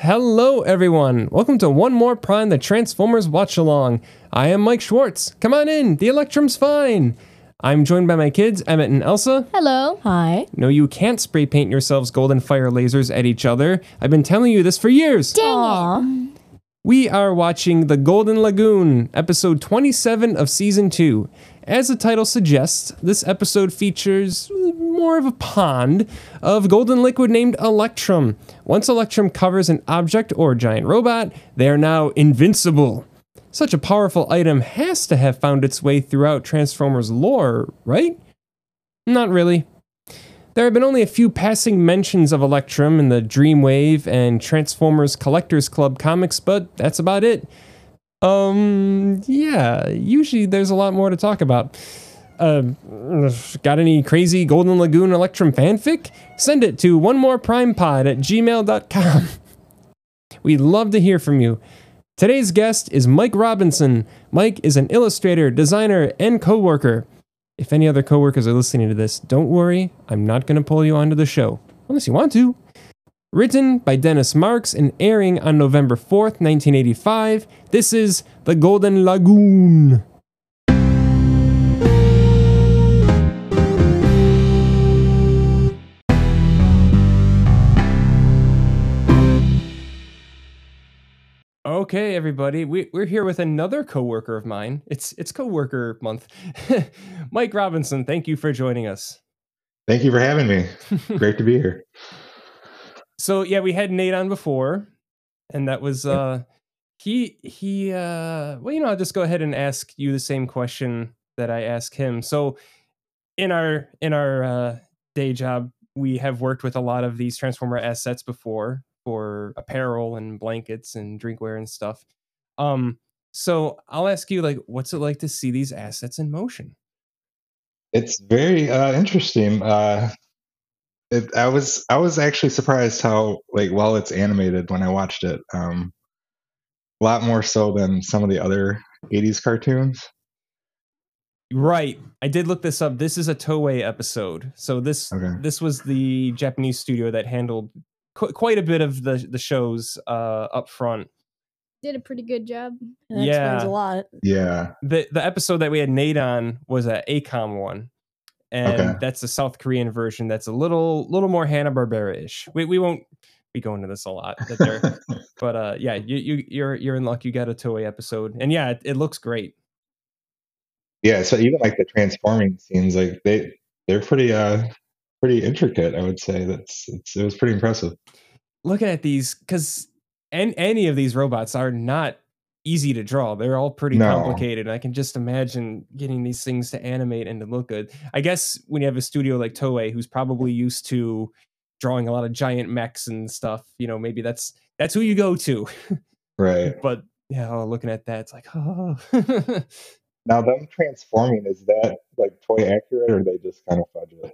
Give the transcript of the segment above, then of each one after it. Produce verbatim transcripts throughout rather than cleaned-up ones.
Hello, everyone. Welcome to One More Prime, the Transformers Watch Along. I am Mike Schwartz. Come on in. The Electrum's fine. I'm joined by my kids, Emmett and Elsa. Hello. Hi. No, you can't spray paint yourselves golden fire lasers at each other. I've been telling you this for years. Dang Aww. it. We are watching The Golden Lagoon, episode twenty-seven of season two. As the title suggests, this episode features more of a pond of golden liquid named Electrum. Once Electrum covers an object or giant robot, they are now invincible. Such a powerful item has to have found its way throughout Transformers lore, right? Not really. There have been only a few passing mentions of Electrum in the Dreamwave and Transformers Collectors Club comics, but that's about it. Um, yeah, usually there's a lot more to talk about. Uh, got any crazy Golden Lagoon Electrum fanfic? Send it to one more prime pod at gmail dot com. We'd love to hear from you. Today's guest is Mike Robinson. Mike is an illustrator, designer, and co-worker. If any other co-workers are listening to this, don't worry, I'm not going to pull you onto the show. Unless you want to. Written by Dennis Marks and airing on November fourth, nineteen eighty-five, this is The Golden Lagoon. Okay, everybody, we, we're here with another coworker of mine. It's it's coworker month. Mike Robinson, thank you for joining us. Thank you for having me. Great to be here. So yeah, we had Nate on before, and that was uh, he he. Uh, well, you know, I'll just go ahead and ask you the same question that I asked him. So in our in our uh, day job, we have worked with a lot of these Transformer assets before, for apparel and blankets and drinkware and stuff. Um, so I'll ask you, like, what's it like to see these assets in motion? It's very uh, interesting. Uh, it, I was I was actually surprised how like well it's animated when I watched it. Um, a lot more so than some of the other eighties cartoons. Right. I did look this up. This is a Toei episode. So this okay. this was the Japanese studio that handled qu- quite a bit of the the shows uh, up front. Did a pretty good job. That yeah. explains a lot. Yeah. The the episode that we had Nate on was a ACOM one. And okay. that's the South Korean version that's a little little more Hanna-Barbera-ish. We we won't be going into this a lot. That they're, but uh, yeah, you, you, you're you're in luck. You got a Toei episode. And yeah, it, it looks great. Yeah, so even like the transforming scenes, like they, they're pretty uh pretty intricate, I would say. That's it's, it was pretty impressive. Looking at these, because and any of these robots are not easy to draw. They're all pretty no. complicated. I can just imagine getting these things to animate and to look good. I guess when you have a studio like Toei, who's probably used to drawing a lot of giant mechs and stuff, you know, maybe that's that's who you go to. Right. But yeah, oh, looking at that, it's like, oh. Now, them transforming, is that like toy accurate, or they just kind of fudge it?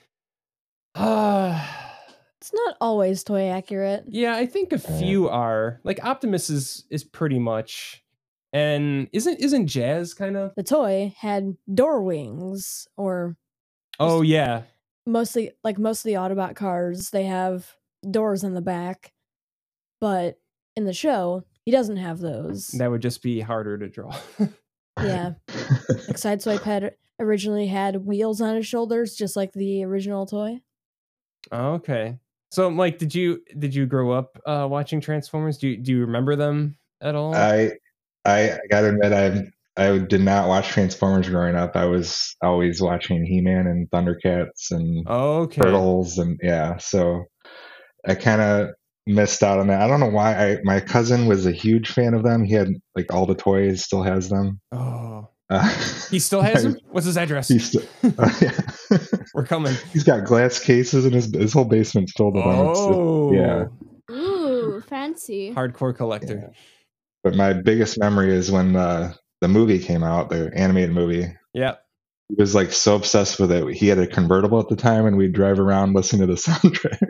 Uh, it's not always toy accurate. Yeah, I think a few are. Like Optimus is is pretty much, and isn't isn't Jazz kind of? The toy had door wings, or oh yeah, mostly like most of the Autobot cars, they have doors on the back, but in the show, he doesn't have those. That would just be harder to draw. Yeah, like Sideswipe had originally had wheels on his shoulders, just like the original toy. Okay, so Mike, did you did you grow up uh, watching Transformers? Do you, do you remember them at all? I I gotta admit, I I did not watch Transformers growing up. I was always watching He-Man and Thundercats and okay. Turtles, and yeah, so I kind of missed out on that. I don't know why. I my cousin was a huge fan of them. He had like all the toys, still has them. Oh, uh, he still has them. What's his address? He's still, uh, yeah. We're coming. He's got glass cases, and his his whole basement's filled with them. Oh, yeah. Ooh, fancy. Hardcore collector. Yeah. But my biggest memory is when uh, the movie came out, the animated movie. Yeah. He was like so obsessed with it. He had a convertible at the time, and we'd drive around listening to the soundtrack.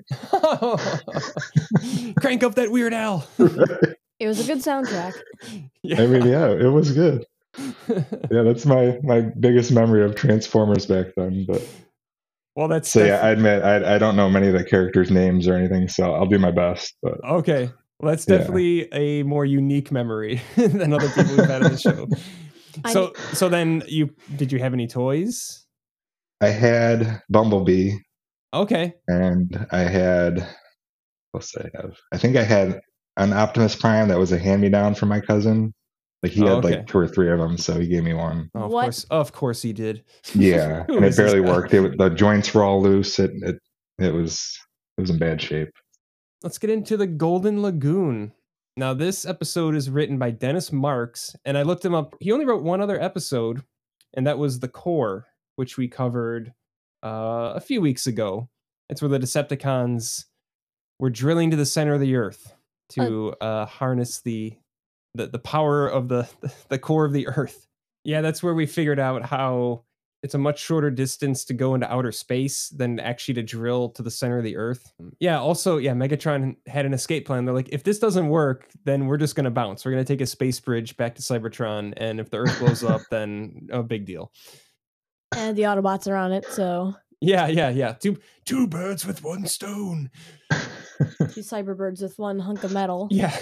Crank up that Weird Al. Right. It was a good soundtrack. Yeah. I mean, yeah, it was good. Yeah, that's my my biggest memory of Transformers back then. But well, that's so yeah. I admit I I don't know many of the characters' names or anything, so I'll do my best. But okay, Well, that's Yeah. definitely a more unique memory than other people we've had on the show. I- So, so then you did you have any toys? I had Bumblebee, Okay. and I had what did I have? I think I had an Optimus Prime that was a hand-me-down from my cousin. Like he Oh, had okay. like two or three of them, so he gave me one. Oh, of What? course, of course he did. Yeah, Who and it is this barely guy? worked. It, the joints were all loose. It, it it was it was in bad shape. Let's get into the Golden Lagoon. Now, this episode is written by Dennis Marks, and I looked him up. He only wrote one other episode, and that was The Core, which we covered uh, a few weeks ago. It's where the Decepticons were drilling to the center of the Earth to uh, harness the, the the power of the the core of the Earth. Yeah, that's where we figured out how it's a much shorter distance to go into outer space than actually to drill to the center of the Earth. Yeah, also, yeah, Megatron had an escape plan. They're like, if this doesn't work, then we're just going to bounce. We're going to take a space bridge back to Cybertron, and if the Earth blows up, then a big deal. And the Autobots are on it, so Yeah, yeah, yeah. Two two birds with one stone. two Cyberbirds with one hunk of metal. Yeah.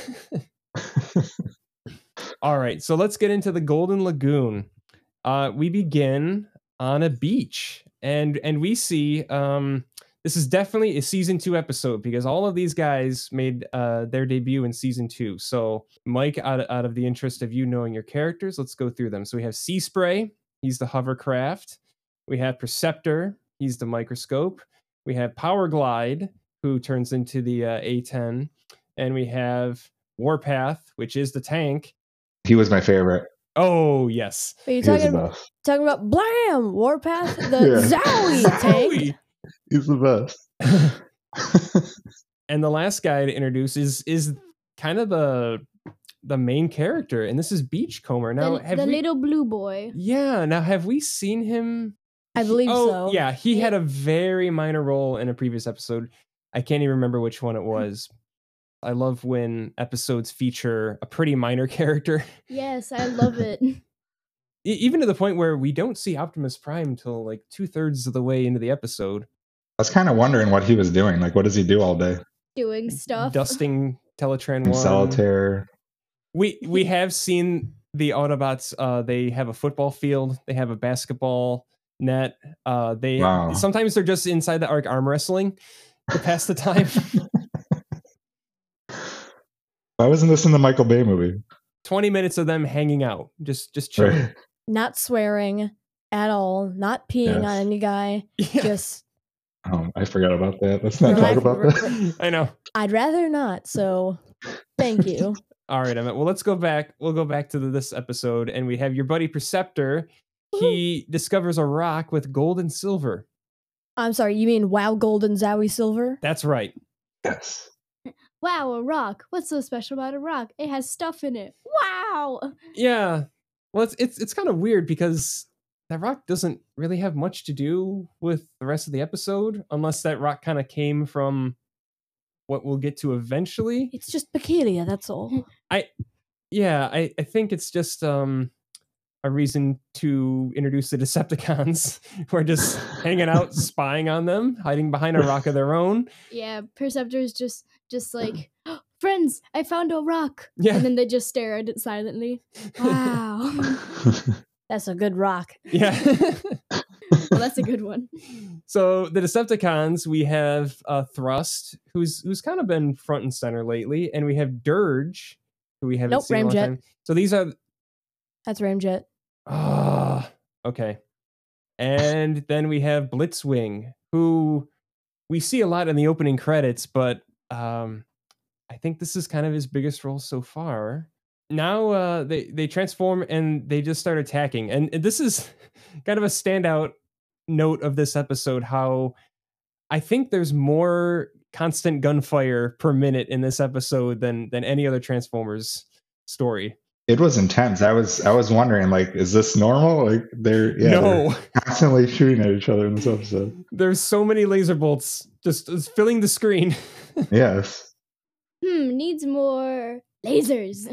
All right, so let's get into the Golden Lagoon. Uh, we begin on a beach, and and we see um, this is definitely a season two episode because all of these guys made uh, their debut in season two. So, Mike, out of, out of the interest of you knowing your characters, let's go through them. So we have Sea Spray, he's the hovercraft. We have Perceptor, he's the microscope. We have Power Glide, who turns into the uh, A ten, and we have Warpath, which is the tank. He was my favorite. Oh yes, But you're He was the talking about, best. talking about Blam! Warpath, the Yeah. Zowie tank. He's the best. And the last guy to introduce is is kind of the the main character, and this is Beachcomber. Now, the have the we? little blue boy. Yeah. Now, have we seen him? I believe oh, so. yeah. He had a very minor role in a previous episode. I can't even remember which one it was. I love when episodes feature a pretty minor character, Yes, I love it. E- even to the point where we don't see Optimus Prime till like two thirds of the way into the episode, I was kind of wondering what he was doing. Like, what does he do all day? Doing stuff. dusting Teletran In one. solitaire. We we have seen the Autobots. Uh, they have a football field. They have a basketball net. Uh, they Wow. sometimes they're just inside the arc arm wrestling to pass the time. Why wasn't this in the Michael Bay movie? Twenty minutes of them hanging out, just just chilling. Right. Not swearing at all, not peeing Yes. on any guy. Yeah, Just, Um, I forgot about that. Let's not Right. talk about that. I know. I'd rather not, so thank you. All right, Emmett. Well, let's go back. We'll go back to the, this episode, and we have your buddy Perceptor. He discovers a rock with gold and silver. I'm sorry, you mean Wow Golden Zowie Silver? That's right. Yes. Wow, a rock. What's so special about a rock? It has stuff in it. Wow. Yeah. Well, it's it's it's kind of weird because that rock doesn't really have much to do with the rest of the episode, unless that rock kind of came from what we'll get to eventually. It's just peculiar, that's all. Yeah, I, I think it's just um a reason to introduce the Decepticons who are just hanging out, spying on them, hiding behind a rock of their own. Yeah, Perceptor's just just like, friends, I found a rock. Yeah. And then they just stare at it silently. Wow. That's a good rock. Yeah. Well, that's a good one. So the Decepticons, we have uh, Thrust, who's who's kind of been front and center lately, and we have Dirge, who we haven't Nope, seen in a long Ramjet. time. So these are That's Ramjet. ah okay, and then we have Blitzwing, who we see a lot in the opening credits, but um, I think this is kind of his biggest role so far. Now uh, they they transform and they just start attacking, and, and this is kind of a standout note of this episode. How I think there's more constant gunfire per minute in this episode than than any other Transformers story. It was intense. I was I was wondering, like, is this normal? Like, they're yeah, no, they're constantly shooting at each other in this episode. there's so many laser bolts just, just filling the screen. Yes. Hmm, needs more lasers.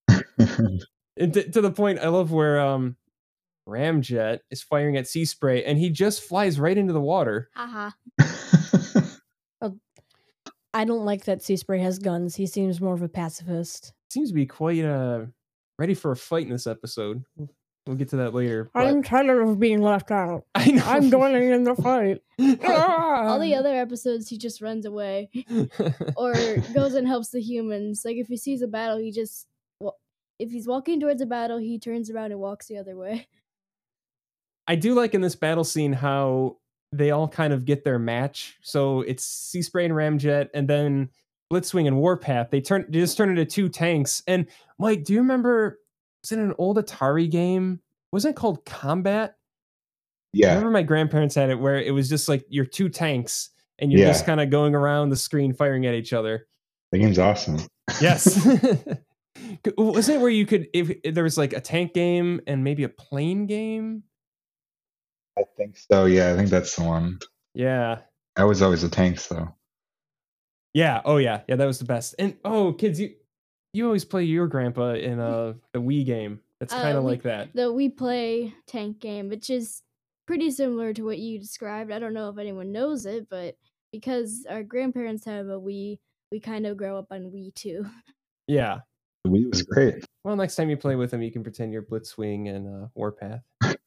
And to, to the point, I love where um, Ramjet is firing at Sea Spray, and he just flies right into the water. Haha. I don't like that Sea Spray has guns. He seems more of a pacifist. Seems to be quite uh ready for a fight in this episode. We'll get to that later. but- I'm tired of being left out. I know. I'm joining in the fight. All the other episodes, he just runs away or goes and helps the humans. Like if he sees a battle, he just wa- if he's walking towards a battle, he turns around and walks the other way. I do like in this battle scene how they all kind of get their match. So it's Sea Spray and Ramjet, and then Blitzwing and Warpath. They turn they just turn into two tanks. And Mike, do you remember? Was it an old Atari game? Wasn't it called Combat? I Yeah. remember my grandparents had it where it was just like your two tanks, and you're Yeah. just kind of going around the screen firing at each other. The game's awesome. Yes. Wasn't it where you could if, if there was like a tank game and maybe a plane game? I think so. Yeah, I think that's the one. Yeah. I was always a tanks though. Yeah. Oh yeah. Yeah, that was the best. And oh, kids, you you always play your grandpa in uh the Wii game. It's Uh, kind of we- like that. The We Play tank game, which is pretty similar to what you described. I don't know if anyone knows it, but because our grandparents have a Wii, we kind of grow up on Wii too. Yeah. The Wii was great. Well, next time you play with him, you can pretend you're Blitzwing and uh, Warpath.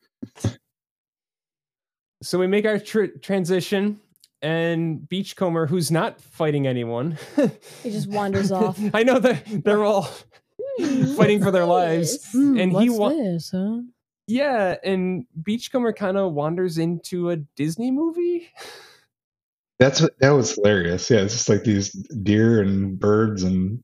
So we make our tr- transition, and Beachcomber, who's not fighting anyone, He just wanders off. I know that they're all fighting for their lives, Hmm, and he what's wa- this, huh? yeah, and Beachcomber kind of wanders into a Disney movie. That's what that was hilarious. Yeah, it's just like these deer and birds and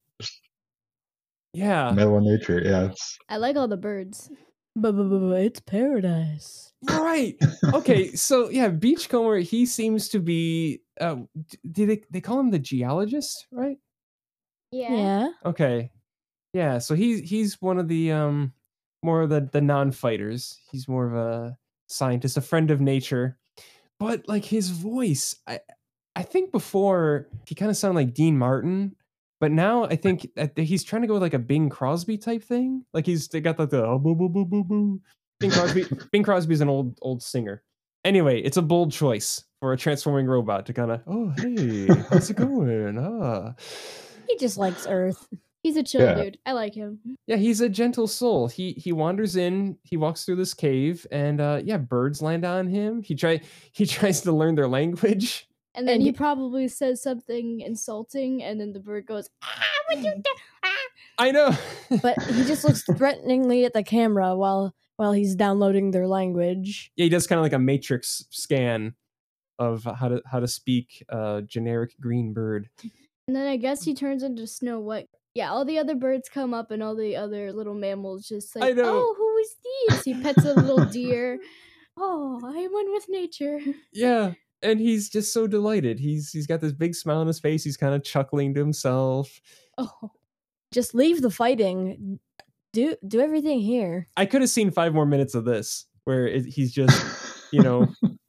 Yeah, middle of nature. Yeah, it's I like all the birds. Bu-bu-bu-bu, It's paradise. you're right. Okay, so yeah, Beachcomber, he seems to be. Uh, d- do they they call him the geologist, right? Yeah. Yeah. Okay. Yeah, so he's he's one of the um more of the the non-fighters. He's more of a scientist, a friend of nature. But like his voice, I I think before he kind of sounded like Dean Martin, but now I think that he's trying to go with like a Bing Crosby type thing. Like he's they got like the oh, boo boo boo boo boo. Bing Crosby Bing Crosby's an old old singer. Anyway, it's a bold choice for a transforming robot to kind of oh hey, how's it going? Ah. He just likes Earth. He's a chill Yeah. dude. I like him. Yeah, he's a gentle soul. He he wanders in, he walks through this cave, and uh yeah, birds land on him. He try he tries to learn their language. And then And he he- probably says something insulting, and then the bird goes, "Ah, what you do? Ah!" I know. But he just looks threateningly at the camera while while he's downloading their language. Yeah, he does kind of like a matrix scan of how to how to speak uh generic green bird. And then I guess he turns into Snow White. Yeah, all the other birds come up, and all the other little mammals just I like, know. oh, who is this? He pets a little deer. Oh, I am one with nature. Yeah. And he's just so delighted. He's he's got this big smile on his face. He's kind of chuckling to himself. Oh, Just leave the fighting. Do do everything here. I could have seen five more minutes of this where it, he's just, you know,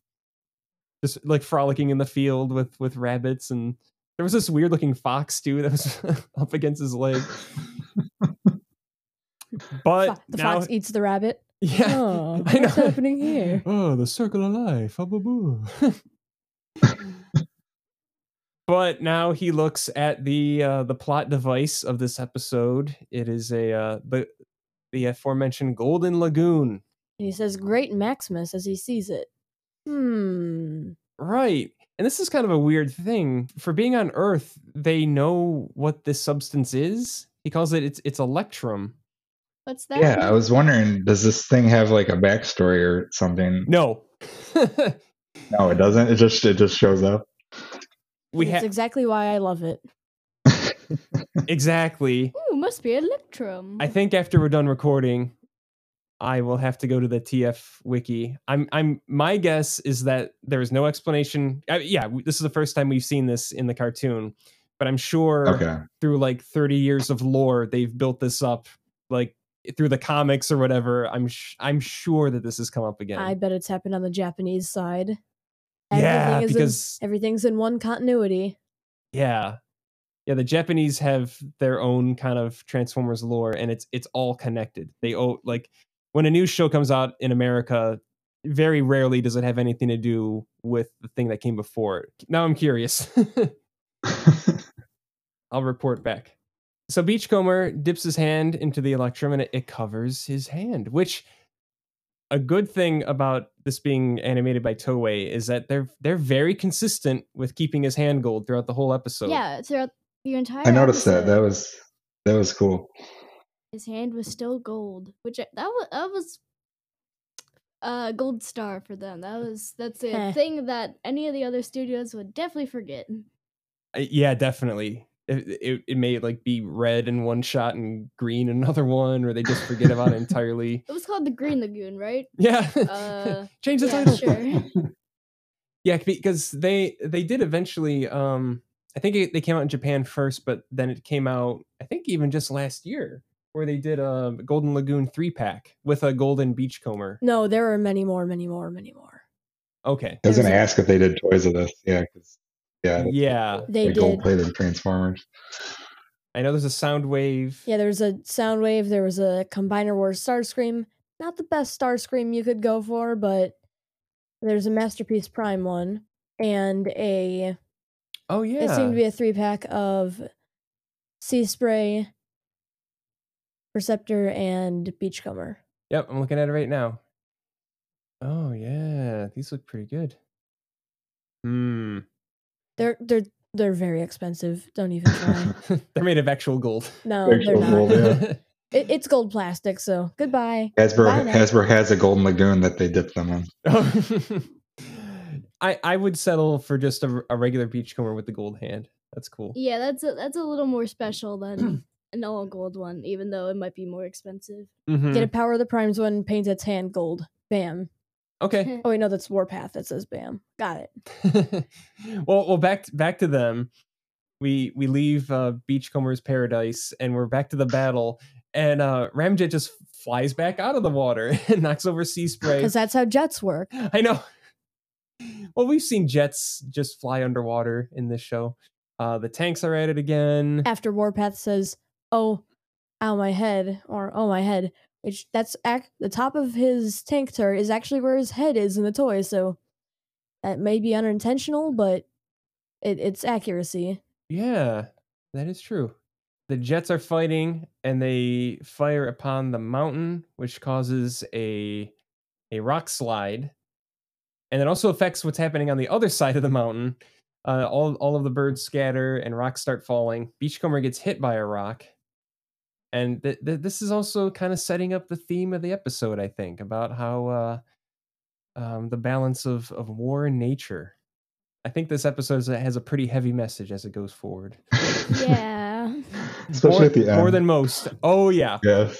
just like frolicking in the field with with rabbits, and there was this weird looking fox too that was up against his leg. But Fo- the now, fox eats the rabbit. yeah, Oh, I what's know. happening here? Oh, the circle of life. Ah, boo, boo. But now he looks at the uh, the plot device of this episode. It is a uh, the the aforementioned Golden Lagoon. And he says, "Great Maximus," as he sees it. Hmm. Right. And this is kind of a weird thing. For being on Earth, they know what this substance is. He calls it it's it's electrum. what's that? yeah. I was wondering, does this thing have like a backstory or something? No. No, it doesn't. It just it just shows up. we That's have exactly why I love it. exactly. Ooh, must be Electrum. I think after we're done recording, I will have to go to the T F wiki. I'm I'm my guess is that there is no explanation. Uh, yeah, w- this is the first time we've seen this in the cartoon, but I'm sure Okay. through like thirty years of lore, they've built this up like through the comics or whatever. I'm sh- I'm sure that this has come up again. I bet it's happened on the Japanese side. Yeah, Everything is because- in, everything's in one continuity. Yeah. Yeah, the Japanese have their own kind of Transformers lore, and it's it's all connected. They owe like when a new show comes out in America, very rarely does it have anything to do with the thing that came before it. Now I'm curious. I'll report back. So Beachcomber dips his hand into the Electrum and it, it covers his hand, which a good thing about this being animated by Toei is that they're they're very consistent with keeping his hand gold throughout the whole episode. Yeah, throughout the entire. I noticed episode, that. That was that was cool. His hand was still gold, which I, that was that was a gold star for them. That was that's a Heh. thing that any of the other studios would definitely forget. Uh, Yeah, definitely. It, it, it may like be red in one shot and green in another one, or they just forget about it entirely. It was called the Green Lagoon, right? Yeah. Uh, Change the yeah, title. sure. Yeah, because they they did eventually. Um, I think it, they came out in Japan first, but then it came out. I think even just last year, where they did a Golden Lagoon three pack with a golden beachcomber. No, there are many more, many more, many more. Okay. I was going to There's a- ask if they did toys of this. Yeah, because yeah, Yeah, They like did. gold plated Transformers. I know there's a Soundwave. Yeah, there's a Soundwave. There was a Combiner Wars Starscream. Not the best Starscream you could go for, but there's a Masterpiece Prime one and a. Oh yeah. It seemed to be a three pack of Sea Spray, Perceptor, and Beachcomber. Yep, I'm looking at it right now. Oh yeah, these look pretty good. Hmm. They're they're they're very expensive. Don't even try. They're made of actual gold. No, Actual they're not. gold, yeah. It, it's gold plastic, so goodbye. Hasbro Bye now. Hasbro has a golden lagoon that they dip them in. I I would settle for just a, a regular beachcomber with the gold hand. That's cool. Yeah, that's a, that's a little more special than an all gold one, even though it might be more expensive. Mhm. Get a Power of the Primes one, paint its hand gold. Bam. Okay. Oh wait, no, that's Warpath that says bam. Got it. well, well, back back to them. We we leave uh, Beachcomber's paradise and we're back to the battle. And uh, Ramjet just flies back out of the water and knocks over Sea Spray. Because that's how jets work. I know. Well, we've seen jets just fly underwater in this show. Uh, the tanks are at it again. After Warpath says, "Oh, ow my head," or "Oh my head," which that's ac- the top of his tank turret is actually where his head is in the toy. So that may be unintentional, but it, it's accuracy. Yeah, that is true. The jets are fighting and they fire upon the mountain, which causes a a rock slide. And it also affects what's happening on the other side of the mountain. Uh, all, all of the birds scatter and rocks start falling. Beachcomber gets hit by a rock. And th- th- this is also kind of setting up the theme of the episode, I think, about how uh, um, the balance of, of war and nature. I think this episode has a pretty heavy message as it goes forward. Yeah. Especially more, at the end. more than most. Oh, yeah. Yes.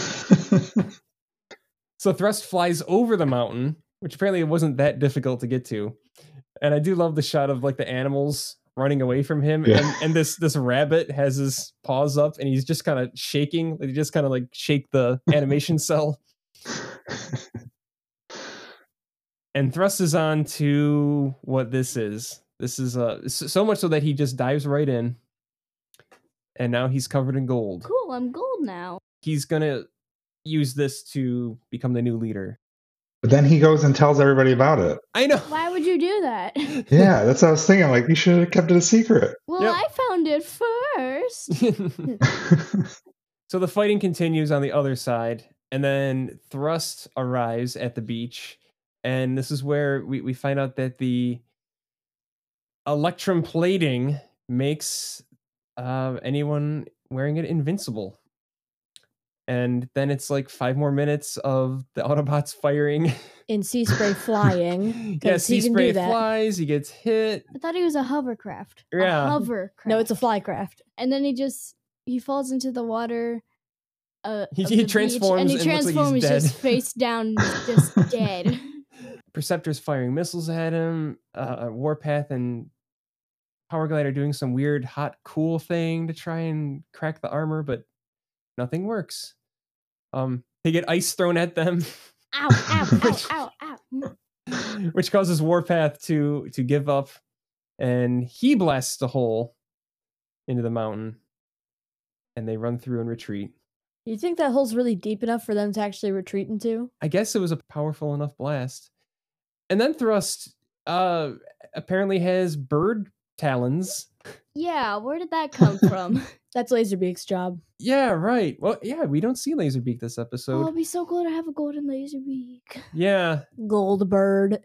So Thrust flies over the mountain, which apparently it wasn't that difficult to get to. And I do love the shot of like the animals running away from him. Yeah. And, and this this rabbit has his paws up and he's just kind of shaking. They just kind of like shake the animation cell. And Thrust is on to what this is. This is uh, so much so that he just dives right in. And now he's covered in gold. Cool, I'm gold now. He's going to use this to become the new leader. But then he goes and tells everybody about it. I know. Why would you do that? Yeah, that's what I was thinking. Like, you should have kept it a secret. Well, Yep. I found it first. So the fighting continues on the other side. And then Thrust arrives at the beach. And this is where we, we find out that the Electrum plating makes uh, anyone wearing it invincible. And then it's like five more minutes of the Autobots firing. In Sea Spray flying. Yeah, 'cause he Sea can Spray do that. flies, he gets hit. I thought he was a hovercraft. Yeah. A hovercraft. No, it's a flycraft. And then he just he falls into the water. Uh, He- of he the beach, transforms and he and looks like he's transforms dead. just face down, just dead. Perceptor's firing missiles at him. Uh, Warpath and Power Glide are doing some weird hot cool thing to try and crack the armor, but nothing works. Um, they get ice thrown at them, Ow! Ow! Ow! Ow! Ow! which causes Warpath to to give up, and he blasts a hole into the mountain, and they run through and retreat. You think that hole's really deep enough for them to actually retreat into? I guess it was a powerful enough blast. And then Thrust uh, apparently has bird talons Yeah, where did that come from? That's Laserbeak's job. Yeah, right. Well, yeah, we don't see Laserbeak this Oh, episode. it'd be so cool to have a golden laser beak. Yeah. Goldbird.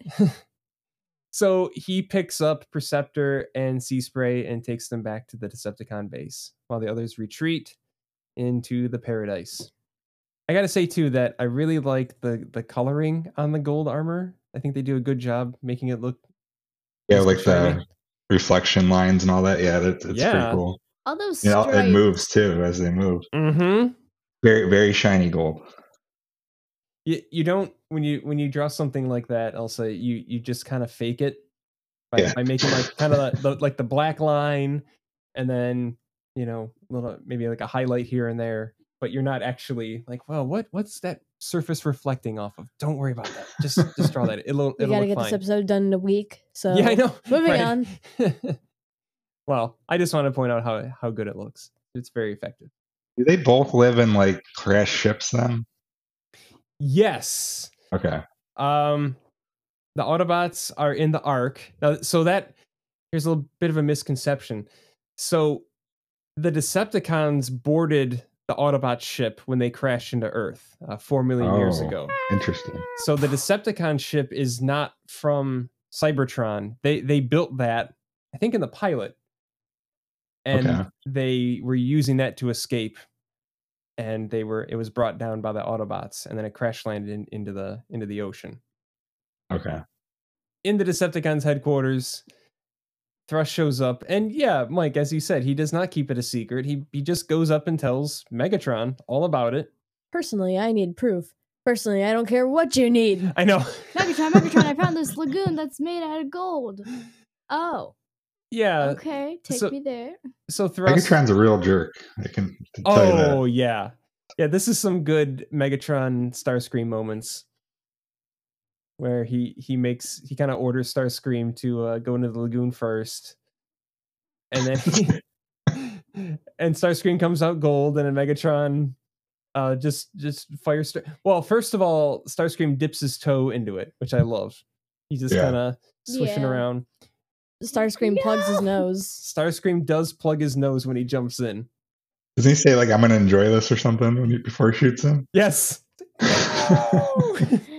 So he picks up Perceptor and Sea Spray and takes them back to the Decepticon base, while the others retreat into the Paradise. I gotta say too that I really like the the coloring on the gold armor. I think they do a good job making it look. Yeah, nice like and shiny. the reflection lines and all that. Yeah, that, it's Yeah. pretty cool. All those You know, stripes. it moves too as they move. Mm-hmm. Very, very shiny gold. You you don't when you when you draw something like that, Elsa, you you just kind of fake it by, Yeah. by making like kind of the, like the black line, and then you know little maybe like a highlight here and there, but you're not actually like, well, what what's that surface reflecting off of? Don't worry about that. Just just draw that. It'll We it'll gotta look get fine. this episode done in a week. So Yeah, I know. Moving Right. on. Well, I just want to point out how how good it looks. It's very effective. Do they both live in like crashed ships then? Yes. Okay. Um, the Autobots are in the Ark. Now, so that here's a little bit of a misconception. So the Decepticons boarded the Autobot ship when they crashed into Earth uh, four million years Oh. ago. Interesting. So the Decepticon ship is not from Cybertron. They they built that, I think, in the pilot, and Okay. they were using that to escape. And they were it was brought down by the Autobots, and then it crash landed in, into the into the ocean. Okay. In the Decepticons headquarters, Thrust shows up, and yeah, Mike, as you said, he does not keep it a secret. He he just goes up and tells Megatron all about it. Personally, I need proof. Personally, I don't care what you need. I know. Megatron, Megatron, I found this lagoon that's made out of gold. Oh, Yeah. okay. Take so- me there. So Thrust. Megatron's a real jerk. I can tell you that. Oh yeah, yeah. This is some good Megatron Starscream moments, where he he makes he kind of orders Starscream to uh, go into the lagoon first, and then he, and Starscream comes out gold, and then Megatron uh, just just fires. Star- well, first of all, Starscream dips his toe into it, which I love. He's just Yeah. kind of swishing Yeah. around. Starscream plugs his nose. Starscream does plug his nose when he jumps in. Doesn't he say like I'm gonna enjoy this or something when he, before he shoots him? Yes. No!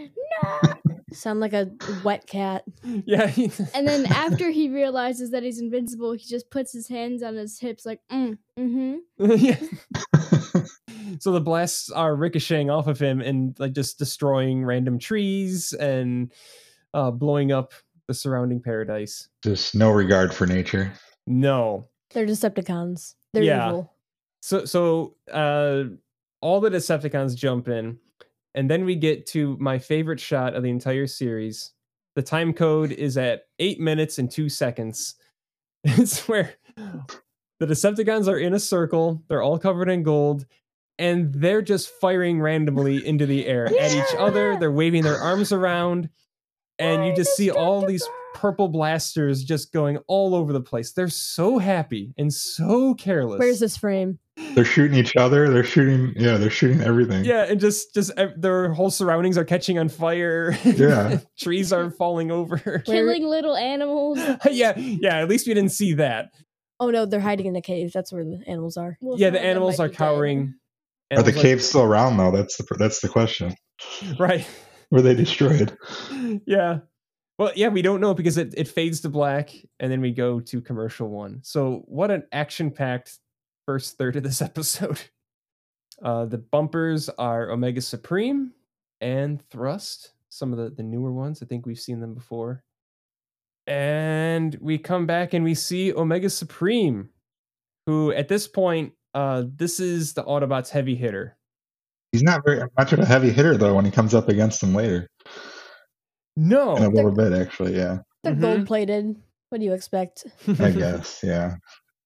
Sound like a wet cat. Yeah. he- And then after he realizes that he's invincible, he just puts his hands on his hips like, mm, mm-hmm. yeah. So the blasts are ricocheting off of him and like just destroying random trees and uh, blowing up the surrounding paradise. Just no regard for nature. No. They're Decepticons. They're Yeah. evil. So so uh, all the Decepticons jump in, and then we get to my favorite shot of the entire series. The time code is at eight minutes and two seconds. It's where the Decepticons are in a circle. They're all covered in gold. And they're just firing randomly into the air at each other. They're waving their arms around. And you just see all these purple blasters just going all over the place. They're so happy and so careless. Where's this frame? They're shooting each other. They're shooting. Yeah, they're shooting everything. Yeah, and just just ev- their whole surroundings are catching on fire. Yeah. Trees are falling over. Killing little animals. yeah, yeah. At least we didn't see that. Oh no, they're hiding in a cave. That's where the animals are. Well, Yeah, some the of them animals might are be dead. cowering. Are the Animals caves still around though? That's the that's the question. right? Were they destroyed? Yeah. Well, yeah, we don't know because it, it fades to black and then we go to commercial one. So what an action-packed first third of this episode. Uh, the bumpers are Omega Supreme and Thrust. Some of the, the newer ones. I think we've seen them before. And we come back and we see Omega Supreme, who at this point, uh, this is the Autobots' heavy hitter. He's not very much of a heavy hitter though when he comes up against them later. No. In a little bit, actually. Yeah, They're Mhm. gold plated. What do you expect? I guess. Yeah.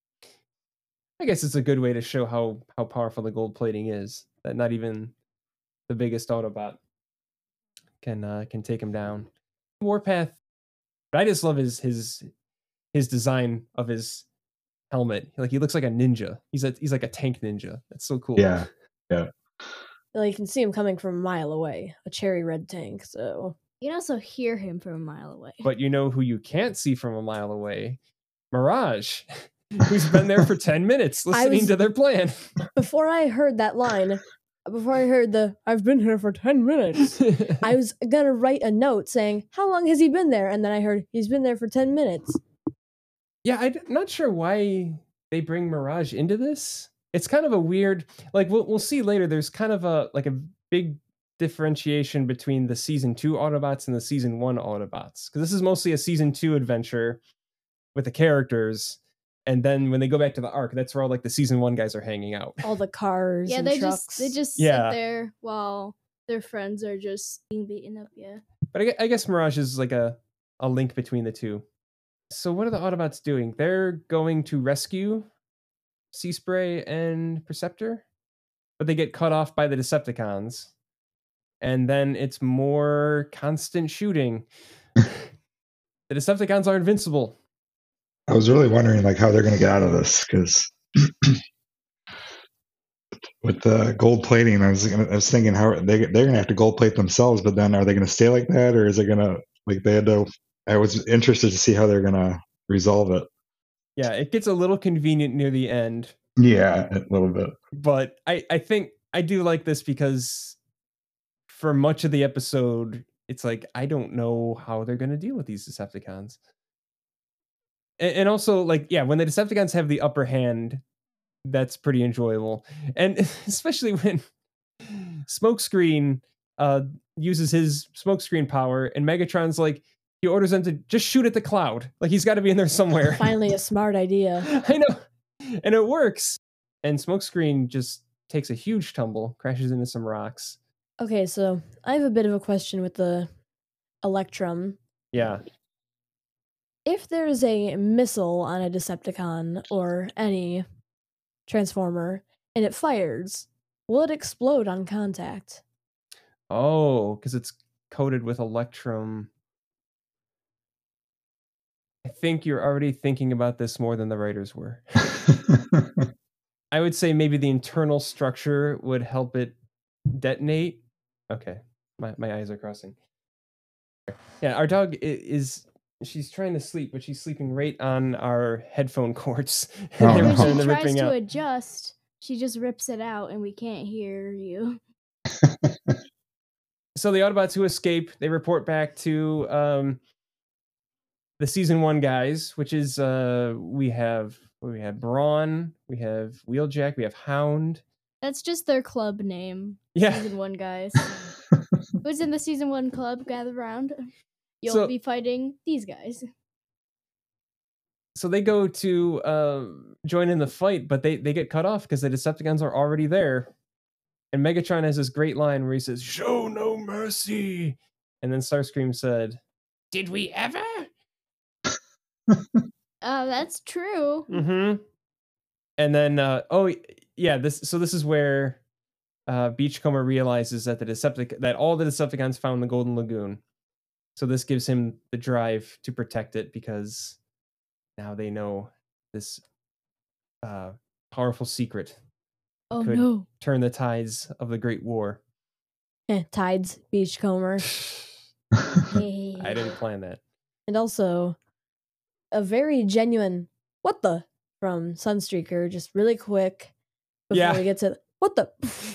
I guess it's a good way to show how how powerful the gold plating is. That not even the biggest Autobot can uh, can take him down. Warpath, but I just love his his his design of his helmet. Like he looks like a ninja. He's a he's like a tank ninja. That's so cool. Yeah. Well, you can see him coming from a mile away. A cherry red tank. So You can also hear him from a mile away. But you know who you can't see from a mile away? Mirage. who's been there for ten minutes listening was- to their plan. Before I heard that line, before I heard the "I've been here for ten minutes," I was gonna write a note saying, "How long has he been there?" And then I heard he's been there for ten minutes. Yeah, I'm not sure why they bring Mirage into this. It's kind of a weird, like we'll we'll see later. There's kind of a like a big differentiation between the season two Autobots and the season one Autobots, because this is mostly a season two adventure with the characters, and then when they go back to the Ark, that's where all like the season one guys are hanging out. All the cars Yeah, and they trucks. just they just Yeah. sit there while their friends are just being beaten up. Yeah. But I, gue- I guess Mirage is like a a link between the two. So what are the Autobots doing? They're going to rescue Sea Spray and Perceptor, but they get cut off by the Decepticons. And then it's more constant shooting. The Decepticons are invincible. I was really wondering like how they're going to get out of this because with the gold plating, I was gonna, I was thinking how they they're going to have to gold plate themselves, but then are they going to stay like that, or is it going to like they had to? I was interested to see how they're going to resolve it. Yeah, it gets a little convenient near the end, Yeah, a little bit. but I, I think I do like this because for much of the episode, it's like, I don't know how they're going to deal with these Decepticons. And, and also, like, yeah, when the Decepticons have the upper hand, that's pretty enjoyable. And especially when Smokescreen uh, uses his smokescreen power, and Megatron's like, he orders them to just shoot at the cloud. Like, he's got to be in there somewhere. Finally, a smart idea. I know. And it works. And Smokescreen just takes a huge tumble, crashes into some rocks. Okay, so I have a bit of a question with the Electrum. Yeah. If there's a missile on a Decepticon or any Transformer and it fires, will it explode on contact? Oh, because it's coated with Electrum. I think you're already thinking about this more than the writers were. I would say maybe the internal structure would help it detonate. Okay, my, my eyes are crossing. Yeah, our dog i- is, she's trying to sleep, but she's sleeping right on our headphone cords. Oh, They're- no. When they're she tries ripping to out. adjust, she just rips it out, and we can't hear you. So the Autobots who escape, they report back to um, the season one guys, which is uh, we have we have Brawn, we have Wheeljack, we have Hound. That's just their club name. Yeah. Season one guys. Who's in the season one club? Gather round. You'll So- be fighting these guys. So they go to uh, join in the fight, but they, they get cut off because the Decepticons are already there. And Megatron has this great line where he says, "Show no mercy." And then Starscream said, "Did we ever?" Uh, that's true. Mm-hmm. And then, uh, oh yeah, this. So this is where uh, Beachcomber realizes that the Deceptic that all the Decepticons found the Golden Lagoon. So this gives him the drive to protect it because now they know this uh, powerful secret Oh could no. turn the tides of the Great War. Eh, Tides, Beachcomber. Hey. I didn't plan that. And also, a very genuine "what the" from Sunstreaker, just really quick before Yeah. we get to "what the."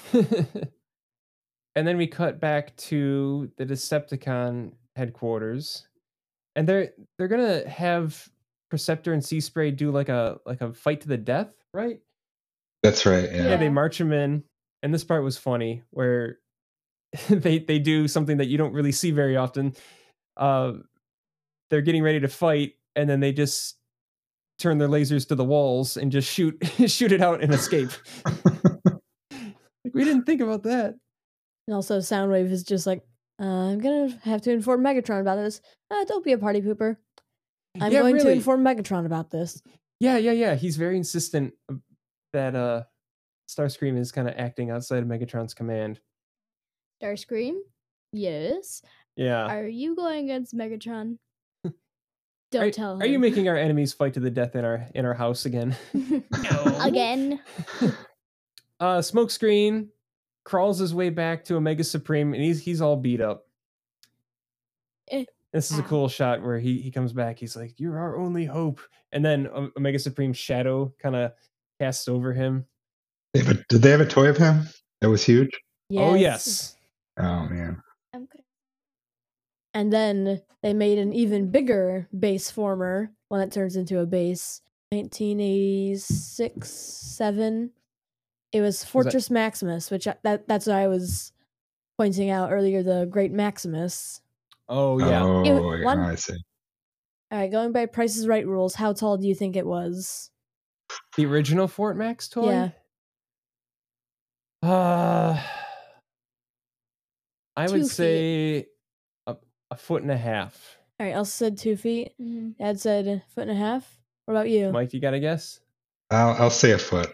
And then we cut back to the Decepticon headquarters, and they're they're gonna have Perceptor and Sea Spray do like a like a fight to the death, right? That's right. Yeah. Yeah, they Yeah. march him in, and this part was funny where they they do something that you don't really see very often. Uh, they're getting ready to fight, and then they just turn their lasers to the walls and just shoot shoot it out and escape. Like, we didn't think about that. And also, Soundwave is just like, uh, "I'm gonna have to inform Megatron about this. Uh, don't be a party pooper. I'm Yeah, going to really. inform Megatron about this." Yeah, yeah, yeah. He's very insistent that uh, Starscream is kind of acting outside of Megatron's command. Starscream? Yes. Yeah. Are you going against Megatron? Don't are, tell him. Are you making our enemies fight to the death in our in our house again? Again? Uh, Smokescreen crawls his way back to Omega Supreme, and he's he's all beat up. Eh. This is a Ow. cool shot where he he comes back. He's like, "You're our only hope," and then O- Omega Supreme shadow kind of casts over him. They have a- did they have a toy of him that was huge? Oh yes, Oh man. I'm good. And then they made an even bigger base former, one that turns into a base. nineteen eighty-six, seven. It was Fortress Maximus, which I, that that's what I was pointing out earlier. The Great Maximus. oh yeah. Oh, It- yeah, one- I see. All right, going by Price is Right rules, how tall do you think it was? The original Fort Max toy. Yeah. Uh, I Two would feet. say a, a foot and a half. All right, Elsa said two feet. Mhm. Dad said a foot and a half. What about you? Mike, you got a guess? I'll I'll say a foot.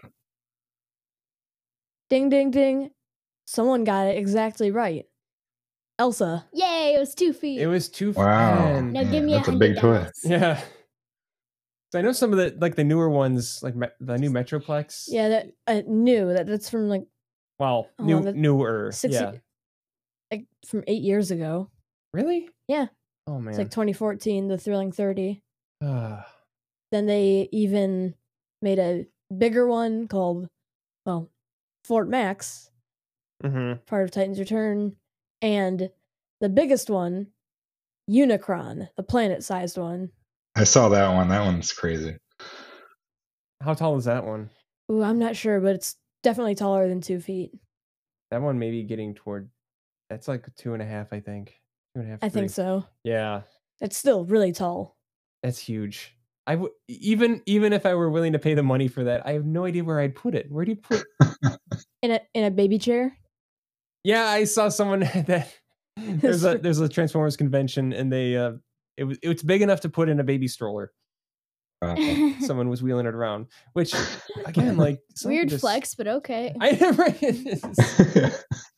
Ding, ding, ding. Someone got it exactly right. Elsa. Yay! It was two feet. It was two. Wow. man. Now Yeah, give me a that's a hundred big toy. dollars. Yeah. So I know some of the like the newer ones, like me- the new Metroplex. Yeah, that uh, new. That that's from like Well, Oh, new that- newer. six yeah. like from eight years ago. Really? Yeah. Oh man. It's like twenty fourteen, the Thrilling thirty. Ah. Then they even made a bigger one called, well, Fort Max, Mhm. part of Titan's Return, and the biggest one, Unicron, the planet-sized one. I saw that one. That one's crazy. How tall is that one? Ooh, I'm not sure, but it's definitely taller than two feet. That one maybe getting toward. That's like two and a half, I think. Two and a half. I think three. so. Yeah, It's still really tall. that's huge. I w- even even if I were willing to pay the money for that, I have no idea where I'd put it. Where do you put? In a in a baby chair. Yeah, I saw someone that there's a there's a Transformers convention and they uh it was it's big enough to put in a baby stroller. Uh, Someone was wheeling it around, which again, like someone Weird just- flex, but okay. I never.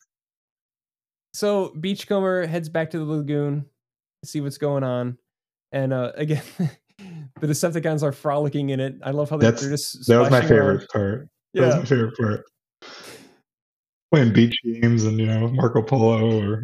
So Beachcomber heads back to the lagoon to see what's going on, and uh, again, the Decepticons are frolicking in it. I love how they, That's- they're just that was my splashing around. favorite part. That was Yeah, my favorite part. Playing beach games and you know Marco Polo or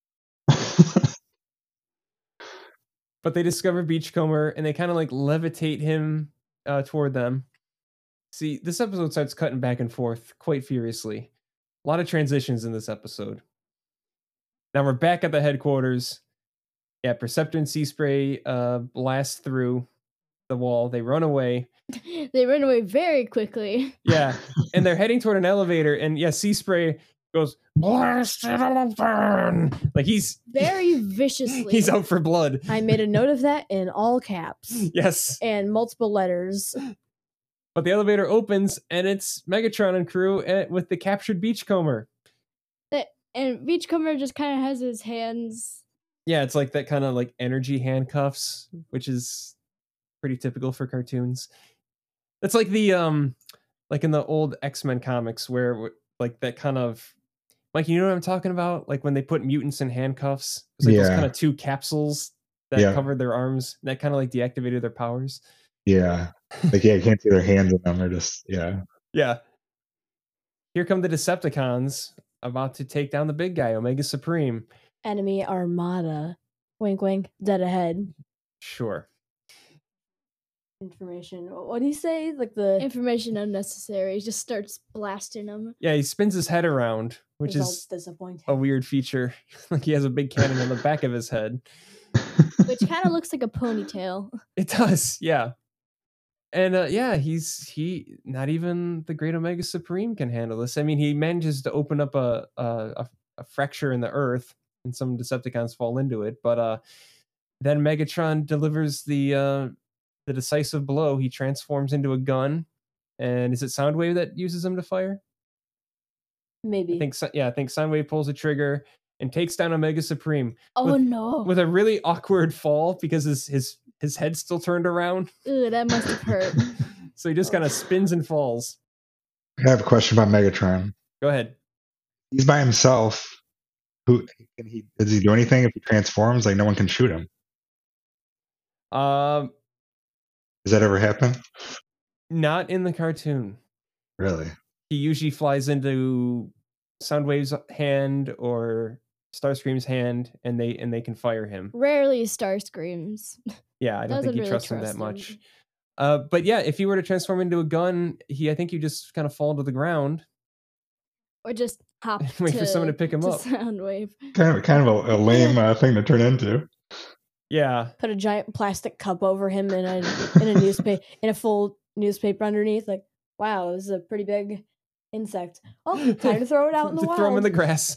but they discover Beachcomber and they kind of like levitate him uh, toward them. See, this episode starts cutting back and forth quite furiously. A lot of transitions in this episode. Now we're back at the headquarters. Yeah, Perceptor and Sea Spray uh, blast through the wall. They run away. They run away very quickly. Yeah, and they're heading toward an elevator. And yeah, Sea Spray goes, "Blast it open!" Like he's Very viciously. he's out for blood. I made a note of that in all caps Yes. and multiple letters. But the elevator opens and it's Megatron and crew eh, with the captured Beachcomber. And Beachcomber just kind of has his hands. Yeah, it's like that kind of like energy handcuffs, which is pretty typical for cartoons. It's like the um like in the old X-Men comics where w- like that kind of Mike, you know what I'm talking about? Like when they put mutants in handcuffs. It's like those Yeah. kind of two capsules that Yeah. covered their arms that kind of like deactivated their powers. yeah, like yeah, you can't see their hands in them. They're just yeah. Yeah. Here come the Decepticons about to take down the big guy, Omega Supreme. Enemy Armada. Wink, wink. Dead ahead. Sure. Information. What do you say? Like the Information unnecessary. He just starts blasting them. Yeah, he spins his head around, which result is disappointing. a weird feature. Like he has a big cannon on the back of his head. Which kind of looks like a ponytail. It does, yeah. And uh, yeah, he's he not even the Great Omega Supreme can handle this. I mean, he manages to open up a a, a, a fracture in the earth, and some Decepticons fall into it. But uh, then Megatron delivers the uh, the decisive blow. He transforms into a gun, and is it Soundwave that uses him to fire? Maybe. I think so, yeah, I think Soundwave pulls a trigger and takes down Omega Supreme Oh With- no. with a really awkward fall because his his his head's still turned around. Ooh, that must have hurt. So he just kind of spins and falls. I have a question about Megatron. Go ahead. He's by himself. Who can he? Does he do anything if he transforms? Like no one can shoot him. Um, Does that ever happen? not in the cartoon. Really? He usually flies into Soundwave's hand or Starscream's hand, and they and they can fire him. Rarely Starscreams. Yeah, I don't Doesn't think he really trusts him that trust much. him. Uh, but yeah, if he were to transform into a gun, he I think you just kind of fall to the ground. Or just hop Wait to, for someone to pick him to up. Soundwave. Kind of, kind of a, a lame uh, thing to turn into. Yeah, Put a giant plastic cup over him in a in a newspaper in a full newspaper underneath. Like, wow, this is a pretty big insect. Oh, time to throw it out in the to wild. throw him in the grass.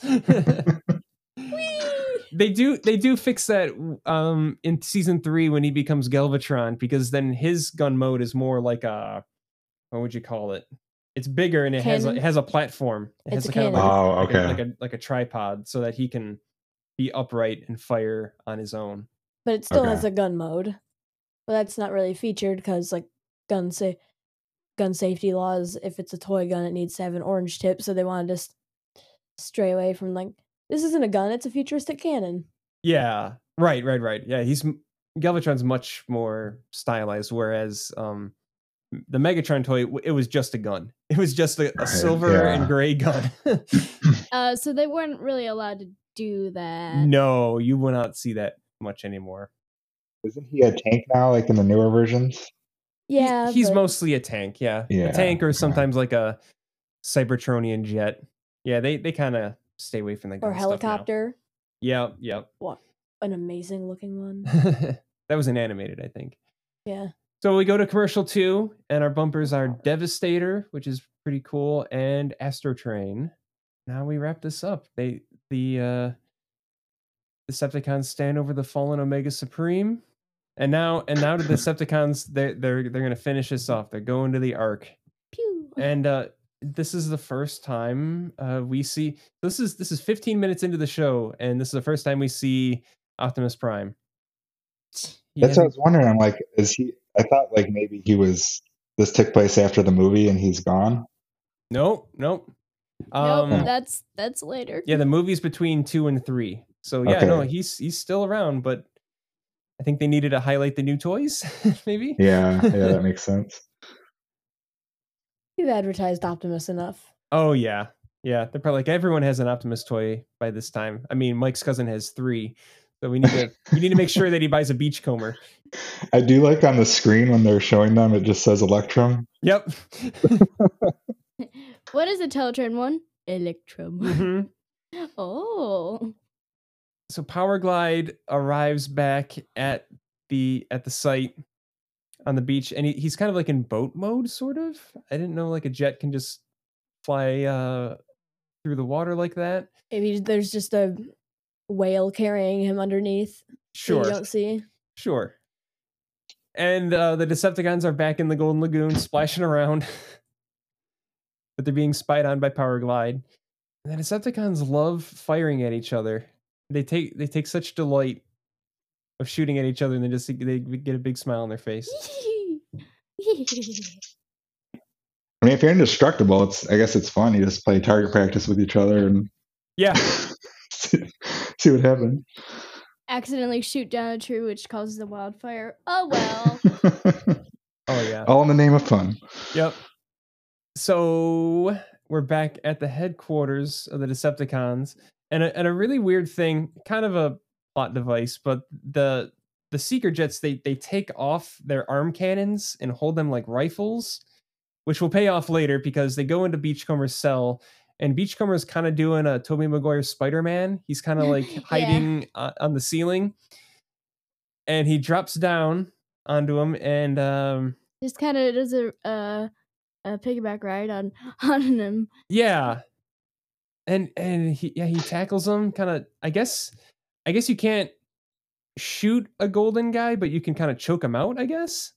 They do they do fix that um in season three when he becomes Galvatron, because then his gun mode is more like a, what would you call it? It's bigger and it has a, Cannon? it has a platform. It It's has a kind of cannon. like a, Oh, like a- okay. like a like a tripod, so that he can be upright and fire on his own. But it still Okay. has a gun mode. But that's not really featured because like gun sa- gun safety laws. If it's a toy gun, it needs to have an orange tip. So they want to just stray away from like, this isn't a gun; it's a futuristic cannon. Yeah, right, right, right. Yeah, he's Galvatron's much more stylized, whereas um the Megatron toy, w- it was just a gun. It was just a, a Right, silver yeah. and gray gun. Uh, so they weren't really allowed to do that. No, you will not see that much anymore. Isn't he a tank now, like in the newer versions? Yeah, he's but mostly a tank. Yeah, Yeah, a tank, or okay. sometimes like a Cybertronian jet. Yeah, they they kind of stay away from the gun or stuff now. helicopter. Yep, yep. What an amazing looking one. That was an animated, I think. Yeah. So we go to commercial two, and our bumpers are Devastator, which is pretty cool, and Astrotrain. Now we wrap this up. They the uh Decepticons stand over the fallen Omega Supreme, and now and now to the Decepticons, they're they're they're gonna finish this off. They're going to the Ark, Pew. and uh, this is the first time uh, we see. This is this is fifteen minutes into the show, and this is the first time we see Optimus Prime. He That's what I hasn't- was wondering. I'm like, is he? I thought like maybe he was. This took place after the movie, and he's gone. Nope, nope. Um, nope, that's that's later. yeah, the movie's between two and three. So yeah, Okay. no, he's he's still around, but I think they needed to highlight the new toys, maybe. Yeah, yeah, that makes sense. You've advertised Optimus enough. Oh yeah, yeah. They're probably like, everyone has an Optimus toy by this time. I mean, Mike's cousin has three, so we need to we need to make sure that he buys a beachcomber. I do like on the screen when they're showing them, it just says Electrum. Yep. What is a Teletran one? Electrum. Mhm. Oh. So Powerglide arrives back at the at the site on the beach, and he, he's kind of like in boat mode, sort of. I didn't know like a jet can just fly uh, through the water like that. Maybe there's just a whale carrying him underneath. that Sure, You don't see. sure. And uh, the Decepticons are back in the Golden Lagoon, splashing around, but they're being spied on by Powerglide. And the Decepticons love firing at each other. They take they take such delight of shooting at each other, and they just they get a big smile on their face. I mean, if you're indestructible, it's I guess it's fun. You just play target practice with each other and Yeah. see, see what happens. Accidentally shoot down a tree, which causes a wildfire. Oh well. Oh yeah. All in the name of fun. Yep. So we're back at the headquarters of the Decepticons, and a, and a really weird thing, kind of a plot device, but the the Seeker jets they they take off their arm cannons and hold them like rifles, which will pay off later because they go into Beachcomber's cell, and Beachcomber's kind of doing a Tobey Maguire Spider-Man. He's kind of like Yeah. hiding uh, on the ceiling, and he drops down onto him, and um. Just kind of does a uh, a piggyback ride on on him. Yeah. And and he yeah, he tackles him kind of I guess I guess you can't shoot a golden guy, but you can kind of choke him out, I guess.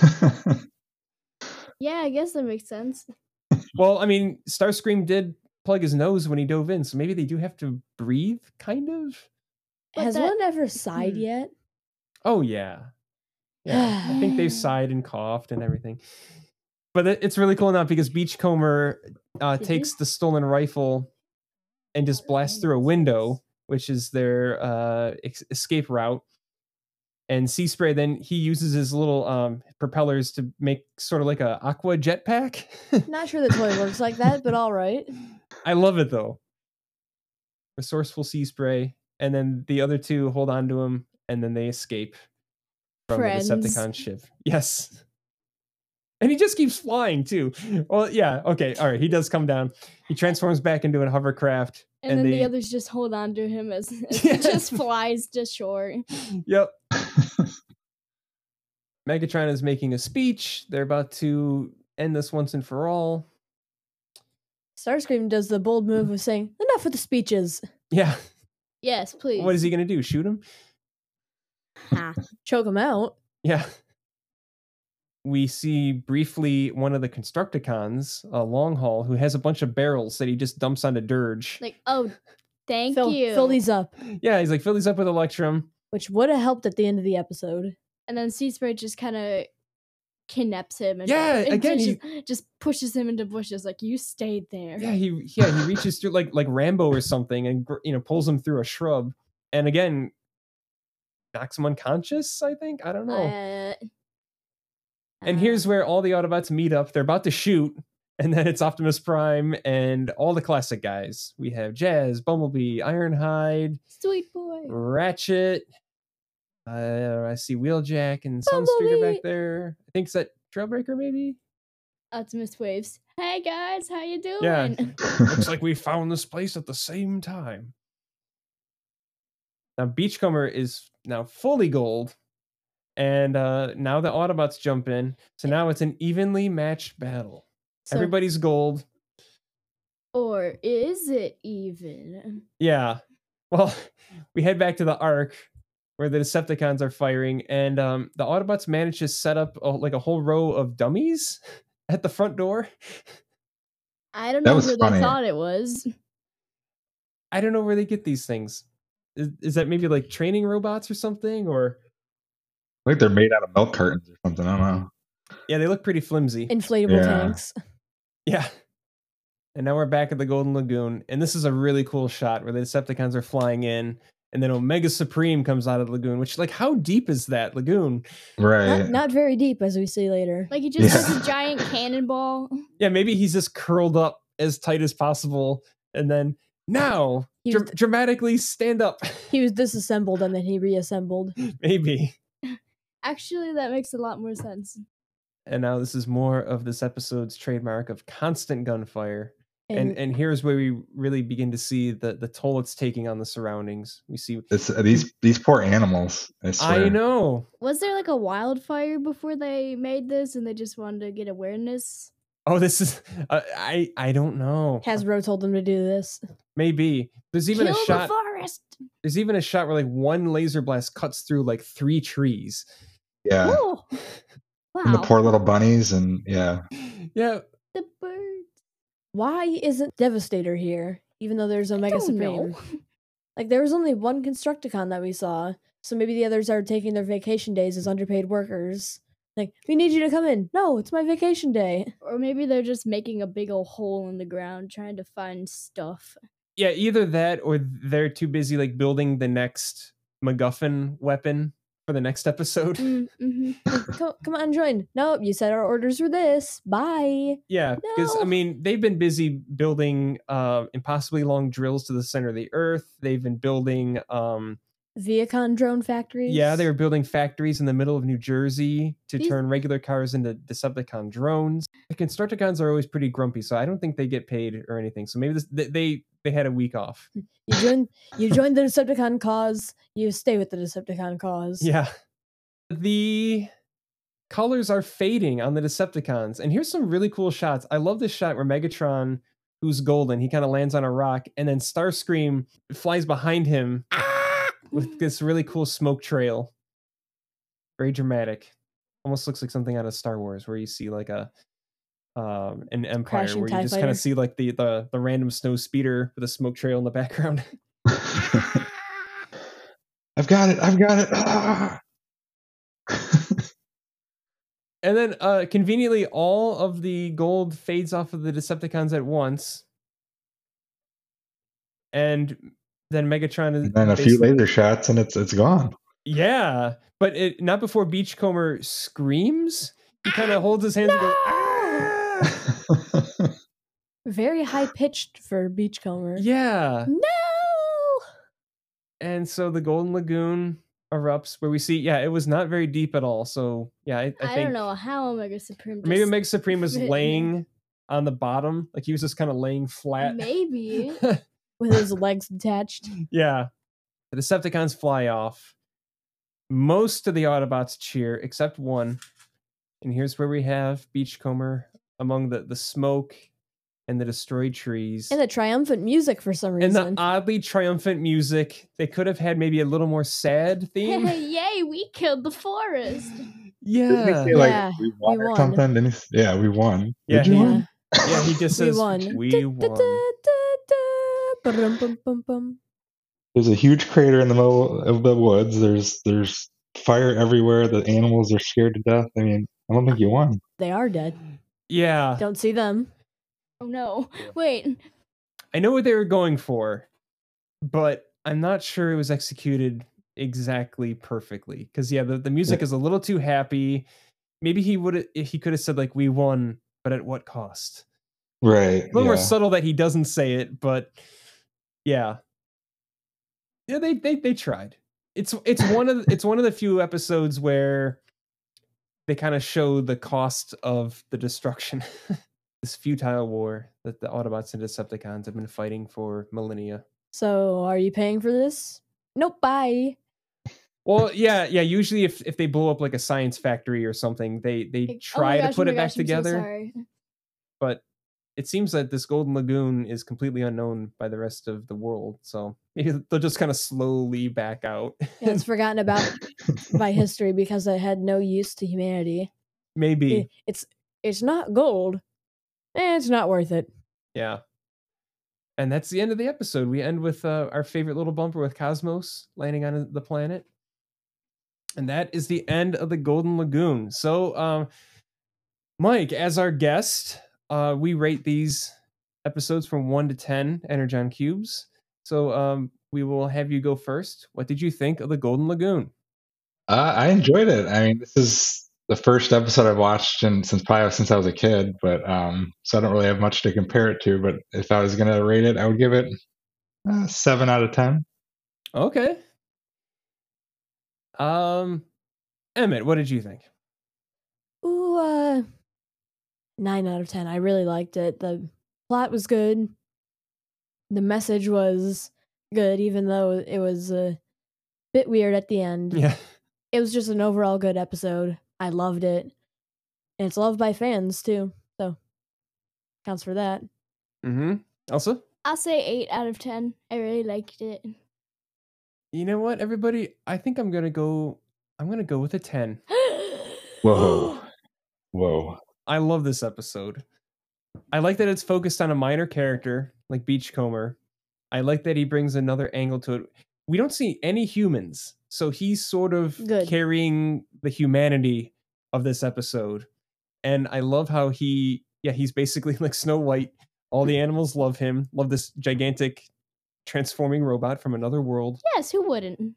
Yeah, I guess that makes sense. Well, I mean, Starscream did plug his nose when he dove in, so maybe they do have to breathe, kind of. But Has that- one ever sighed Hmm. yet? Oh yeah. Yeah. I think they've sighed and coughed and everything. But it- it's really cool now because Beachcomber uh, Did takes he? the stolen rifle and just blasts through a window, which is their uh, ex- escape route. And Sea Spray then he uses his little um, propellers to make sort of like a aqua jetpack. Not sure the toy works like that, but all right. I love it though. resourceful sea spray, and then the other two hold on to him, and then they escape from Friends. the Decepticon ship. Yes. And he just keeps flying too. Well, yeah, okay, all right. He does come down. He transforms back into a hovercraft. And, and then they, the others just hold on to him as, as Yeah. he just flies to shore. Yep. Megatron is making a speech. They're about to end this once and for all. Starscream does the bold move of saying, enough with the speeches. Yeah. Yes, please. What is he going to do? Shoot him? Ha. Choke him out. Yeah. We see briefly one of the Constructicons, a Long Haul, who has a bunch of barrels that he just dumps onto Dirge. Like, oh, thank Fill, you. fill these up. Yeah, he's like, fill these up with Electrum. Which would have helped at the end of the episode. And then Sea Spray just kind of kidnaps him. And, Yeah, and again, just, just pushes him into bushes. Like, you stayed there. Yeah, he yeah he reaches through like like Rambo or something, and you know pulls him through a shrub, and again knocks him unconscious. I think I don't know. Uh, And uh, here's where all the Autobots meet up. They're about to shoot, and then it's Optimus Prime and all the classic guys. We have Jazz, Bumblebee, Ironhide, Sweet boy. Ratchet. Uh, I see Wheeljack and Sunstreaker Bumblebee. back there. I think it's that Trailbreaker, maybe? Optimus waves. Hey guys, how you doing? Yeah. Looks like we found this place at the same time. Now, Beachcomber is now fully gold. And uh, now the Autobots jump in. So now it's an evenly matched battle. So, Everybody's gold. Or is it even? Yeah. Well, we head back to the Ark where the Decepticons are firing. And um, the Autobots manage to set up a, like a whole row of dummies at the front door. I don't That know was who funny. they thought it was. I don't know where they get these things. Is, is that maybe like training robots or something? Or Like they're made out of milk cartons or something. I don't know. yeah, they look pretty flimsy. inflatable Yeah. tanks. Yeah. And now we're back at the Golden Lagoon. And this is a really cool shot where the Decepticons are flying in. And then Omega Supreme comes out of the lagoon, which, like, how deep is that lagoon? Right. Not, not very deep, as we see later. Like he just has Yeah. a giant cannonball. Yeah, maybe he's just curled up as tight as possible. And then now, He dra- was- dramatically stand up. He was disassembled and then he reassembled. Maybe. Actually, that makes a lot more sense. And now this is more of this episode's trademark of constant gunfire. And, And and here's where we really begin to see the, the toll it's taking on the surroundings. We see. It's, uh, these these poor animals. I, swear. I know. Was there like a wildfire before they made this and they just wanted to get awareness? Oh, this is. Uh, I I don't know. Hasbro told them to do this. Maybe there's even Kill a shot. the forest! There's even a shot where like one laser blast cuts through like three trees. Yeah. Oh, wow. And the poor little bunnies and yeah. Yeah. The birds. Why isn't Devastator here? Even though there's I Omega don't Supreme. know. Like, there was only one Constructicon that we saw. So maybe the others are taking their vacation days as underpaid workers. Like, we need you to come in. No, it's my vacation day. Or maybe they're just making a big old hole in the ground trying to find stuff. Yeah. Either that or they're too busy like building the next MacGuffin weapon for the next episode. Mm-hmm. come, come on, join. Nope, you said our orders were this. Bye. Yeah, because I No. mean they've been busy building uh, impossibly long drills to the center of the Earth. They've been building, um, Viacon drone factories. yeah, they were building factories in the middle of New Jersey to These- turn regular cars into Decepticon drones. The Constructicons are always pretty grumpy, so I don't think they get paid or anything. So maybe this, they they they had a week off. You join, you join the Decepticon cause. You stay with the Decepticon cause. Yeah, the colors are fading on the Decepticons, and here's some really cool shots. I love this shot where Megatron, who's golden, he kind of lands on a rock, and then Starscream flies behind him with this really cool smoke trail. Very dramatic. Almost looks like something out of Star Wars, where you see like a um, an Empire, Crashing where you TIE just kind fighter. of see like the, the the random snow speeder with a smoke trail in the background. I've got it. I've got it. Ah! And then uh, conveniently, all of the gold fades off of the Decepticons at once. And then Megatron is And then a few basically- laser shots and it's it's gone. Yeah, but it not before Beachcomber screams. He kind of holds his hands and goes, "Ah!" Very high pitched for Beachcomber. Yeah. No. And so the Golden Lagoon erupts, where we see, yeah, it was not very deep at all. So yeah, I, I, I, think don't know how Omega Supreme. maybe just Omega Supreme was fit in. laying on the bottom, like he was just kind of laying flat. Maybe. With his legs detached. Yeah, the Decepticons fly off. Most of the Autobots cheer, except one. And here's where we have Beachcomber among the, the smoke and the destroyed trees. And the triumphant music for some And reason. the oddly triumphant music. They could have had maybe a little more sad theme. Yay, we killed the forest. Didn't Yeah. he say, like, Yeah, we won we or won. something? Didn't he s- yeah, we won. Yeah, Did you he- win? Yeah, he just We says, won. we won. Ba-dum-bum-bum-bum. There's a huge crater in the middle of the woods. There's there's fire everywhere. The animals are scared to death. I mean, I don't think you won. They are dead. Yeah. Don't see them. Oh no. Wait. I know what they were going for, but I'm not sure it was executed exactly perfectly. Because yeah, the, the music Yeah. is a little too happy. Maybe he would he could have said like we won, but at what cost? Right. A little yeah. more subtle that he doesn't say it, but yeah. Yeah, they they they tried. It's it's one of the, it's one of the few episodes where they kind of show the cost of the destruction. This futile war that the Autobots and Decepticons have been fighting for millennia. So, are you paying for this? Nope, bye. Well, yeah, yeah. Usually, if, if they blow up like a science factory or something, they they Like, try oh my to gosh, put oh it my back gosh, I'm so together. sorry. But it seems that this Golden Lagoon is completely unknown by the rest of the world. So maybe they'll just kind of slowly back out. Yeah, it's forgotten about by history because it had no use to humanity. Maybe, It- it's it's not gold. Eh, it's not worth it. yeah. And that's the end of the episode. We end with uh, our favorite little bumper with Cosmos landing on the planet. And that is the end of the Golden Lagoon. So, um, Mike, as our guest, uh, we rate these episodes from one to ten Energon cubes. So um, we will have you go first. What did you think of the Golden Lagoon? Uh, I enjoyed it. I mean, this is the first episode I've watched and since probably since I was a kid, but um, so I don't really have much to compare it to. But if I was going to rate it, I would give it uh, seven out of ten. Okay. Um, Emmett, what did you think? Ooh, uh, nine out of ten. I really liked it. The plot was good. The message was good, even though it was a bit weird at the end. Yeah. It was just an overall good episode. I loved it. And it's loved by fans, too. So, counts for that. Mm-hmm. Elsa? I'll say eight out of ten. I really liked it. You know what, everybody? I think I'm gonna go. I'm gonna go with a ten. Whoa, whoa! I love this episode. I like that it's focused on a minor character like Beachcomber. I like that he brings another angle to it. We don't see any humans, so he's sort of Good. carrying the humanity of this episode. And I love how he, yeah, he's basically like Snow White. All the animals love him. Love this gigantic transforming robot from another world. Yes, who wouldn't?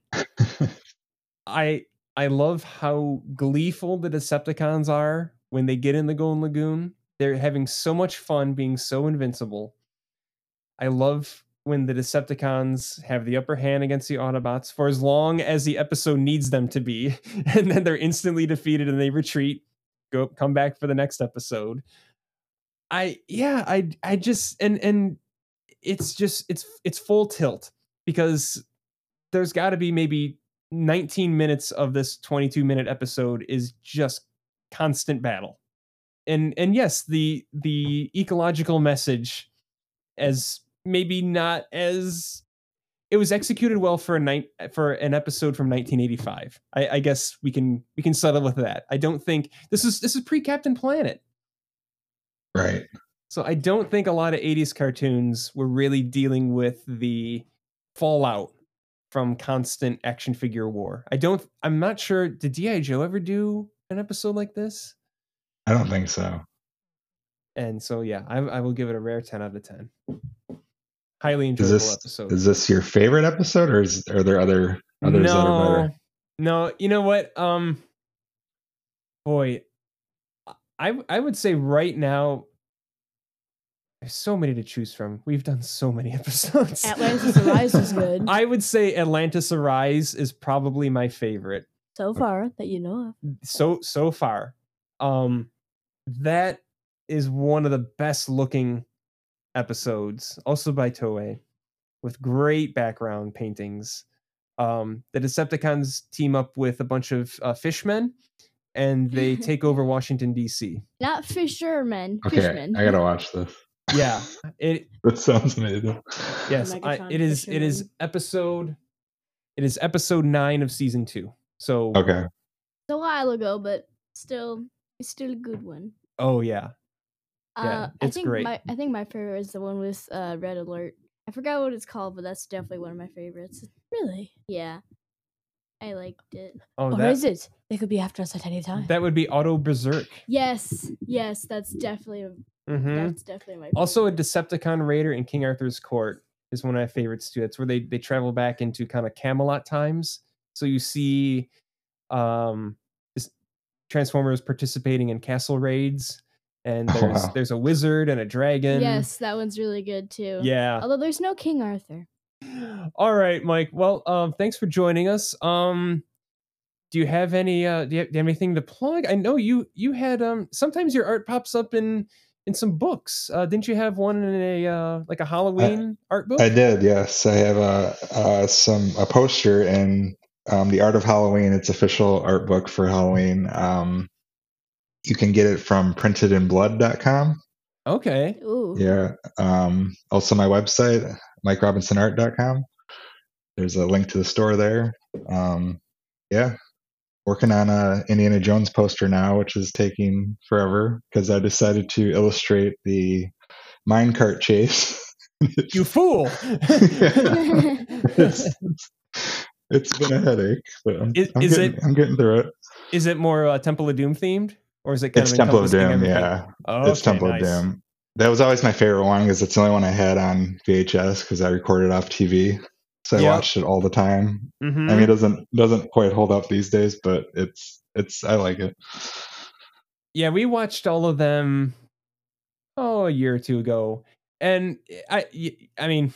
I I love how gleeful the Decepticons are when they get in the Golden Lagoon. They're having so much fun being so invincible. I love when the Decepticons have the upper hand against the Autobots for as long as the episode needs them to be, and then they're instantly defeated and they retreat, go come back for the next episode. I yeah, I I just and and it's just it's it's full tilt because there's got to be maybe nineteen minutes of this twenty-two minute episode is just constant battle. And and yes, the the ecological message as maybe not as it was executed well for a night for an episode from nineteen eighty-five. I, I guess we can we can settle with that. I don't think this is this is pre Captain Planet. Right. So I don't think a lot of eighties cartoons were really dealing with the fallout from constant action figure war. I don't I'm not sure, did G I. Joe ever do an episode like this? I don't think so. And so yeah, I, I will give it a rare ten out of ten. Highly Is enjoyable this episode. is this your favorite episode, or is are there other others that are no, better? no, you know what? Um, boy, I I would say right now, There's so many to choose from. We've done so many episodes. Atlantis Arise is good. I would say Atlantis Arise is probably my favorite So far that you know of. so so far. Um, that is one of the best looking episodes, also by Toei, with great background paintings. Um, the Decepticons team up with a bunch of uh, fishmen, and they take over Washington D C. Not fishermen. Okay, Fishmen. I gotta watch this. Yeah, it That sounds amazing. yes, I, Megatron it is. It is fisherman. episode. It is episode nine of season two. So Okay. It's a while ago, but still, it's still a good one. oh yeah, Yeah, Uh, I it's think great. my I think my favorite is the one with uh, Red Alert. I forgot what it's called, but that's definitely one of my favorites. Really? Yeah, I liked it. oh Or that is it? They could be after us at any time. that would be Auto Berserk. Yes, yes, that's definitely hmm that's definitely my favorite. Also, a Decepticon Raider in King Arthur's Court is one of my favorites too. That's where they they travel back into kind of Camelot times. So you see, um, this Transformers participating in castle raids, and Oh, there's wow. there's a wizard and a dragon. Yes, that one's really good too. Yeah. Although there's no King Arthur. All right, Mike. Well, um, thanks for joining us. Um, do you have any? Uh, do you have, do you have anything to plug? I know you you had um. Sometimes your art pops up in in some books. Uh, didn't you have one in a uh, like a Halloween art book? I did, yes. I have a uh, some a poster in um, the Art of Halloween. It's official art book for Halloween. Um, you can get it from printed in blood dot com. Okay. Ooh. Yeah. Um, also, my website, mike robinson art dot com. There's a link to the store there. Um, yeah. Working on a Indiana Jones poster now, which is taking forever because I decided to illustrate the minecart chase. You fool! it's, it's been a headache, but I'm, Is- I'm is getting, it- I'm getting through it. Is it more uh, Temple of Doom themed, or is it kind It's of Temple of encompassing Doom, everything? yeah. Oh, It's Temple nice. of Doom. That was always my favorite one because it's the only one I had on V H S because I recorded off T V, so I Yep. watched it all the time. Mhm. I mean, it doesn't doesn't quite hold up these days, but it's it's I like it. Yeah, we watched all of them oh a year or two ago, and I y- I mean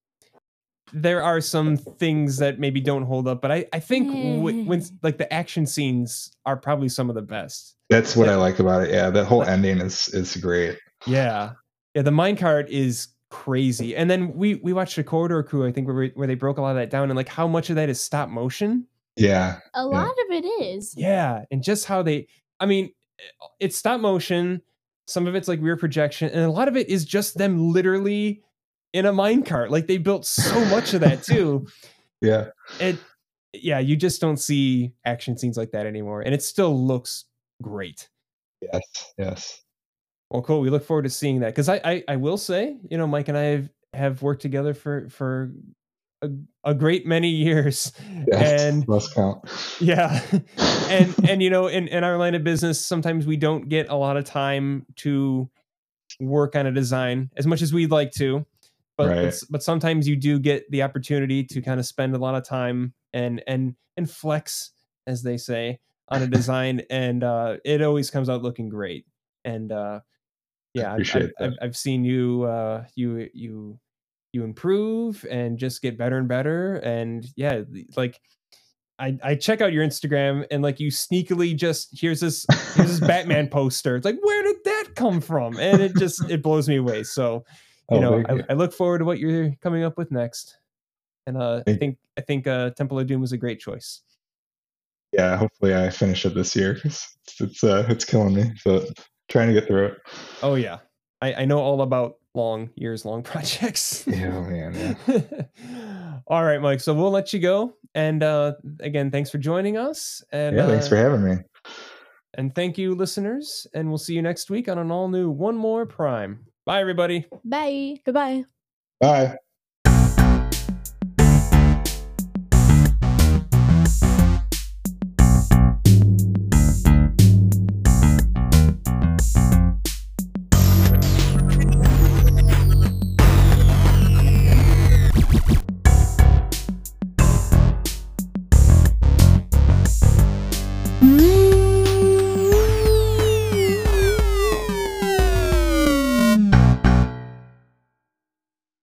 there are some things that maybe don't hold up, but I I think w- when like the action scenes are probably some of the best. That's what Yeah. I like about it. Yeah, that whole ending is is great. Yeah, yeah, the minecart is crazy, and then we we watched the Corridor Crew, I think, where we, where they broke a lot of that down, and like how much of that is stop motion. Yeah, A lot of it is. Yeah, and just how they, I mean, it's stop motion. Some of it's like rear projection, and a lot of it is just them literally in a minecart. Like they built so much of that too. yeah. It, yeah, you just don't see action scenes like that anymore, and it still looks great. Yes, yes. Well, cool. We look forward to seeing that because I, I, I will say, you know, Mike and I have, have worked together for for a, a great many years, Yes, and must count. yeah, and and you know, in, in our line of business, sometimes we don't get a lot of time to work on a design as much as we'd like to, but Right. but, but sometimes you do get the opportunity to kind of spend a lot of time and and and flex, as they say, on a design, and uh, it always comes out looking great. And uh, yeah, I've, appreciate I've, that. I've, I've seen you uh, you you you improve and just get better and better, and yeah, like. I, I check out your Instagram and like you sneakily just here's this here's this Batman poster. It's like, where did that come from? And it just it blows me away. So you Oh, know, thank you. I, I look forward to what you're coming up with next. And uh, I Thank- think I think uh, Temple of Doom was a great choice. Yeah, hopefully I finish it this year. 'Cause It's it's, uh, it's killing me, but trying to get through it. Oh yeah, I, I know all about long years long projects. Yeah, man. Yeah. All right, Mike. So we'll let you go. And uh, again, thanks for joining us. And Yeah, thanks uh, for having me. And thank you, listeners. And we'll see you next week on an all new One More Prime. Bye, everybody. Bye. Goodbye. Bye.